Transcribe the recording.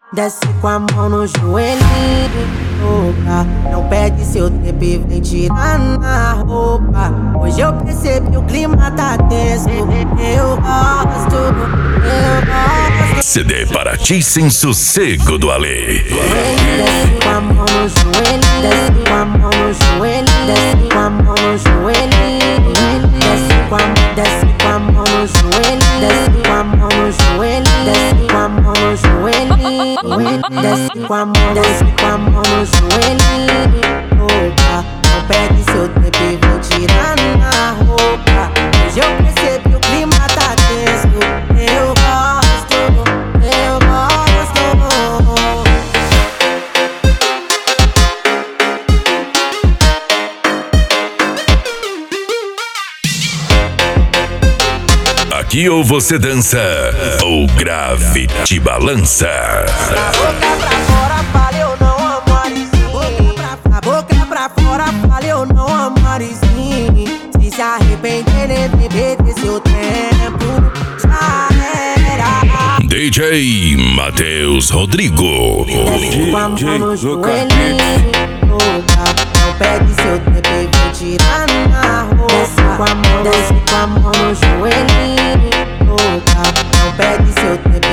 Desce com a mão no joelhinho, opa. Não perde seu tempo e vem tirar na roupa. Hoje eu percebi o clima tá tenso. Eu gosto. CD Paraty sem sossego do Ale. Desce com a mão no joelhinho, desce com a mão no joelhinho, desce com a mão no joelhinho, desce com a mão no joelhinho, desce com a mão no joelhinho, desce com a mão no joelhinho, desce com a mão no joelhinho, opa. Não perde seu tempo e vem tirar na roupa. Hoje eu percebi o clima tá tenso. Eu gosto, eu gosto. Aqui ou você dança, ou grave te balança. Boca pra fora, fala eu não amo Marizinho. A boca pra fora, fala eu não amo Marizinho. Se arrepender, nem perder seu tempo. Já era. DJ Matheus Rodrigo. Desce com a mão no joelhinho, opa. Não perde seu tempo e vem tirar na roupa. Desce com a mão no joelhinho, opa. Não perde seu tempo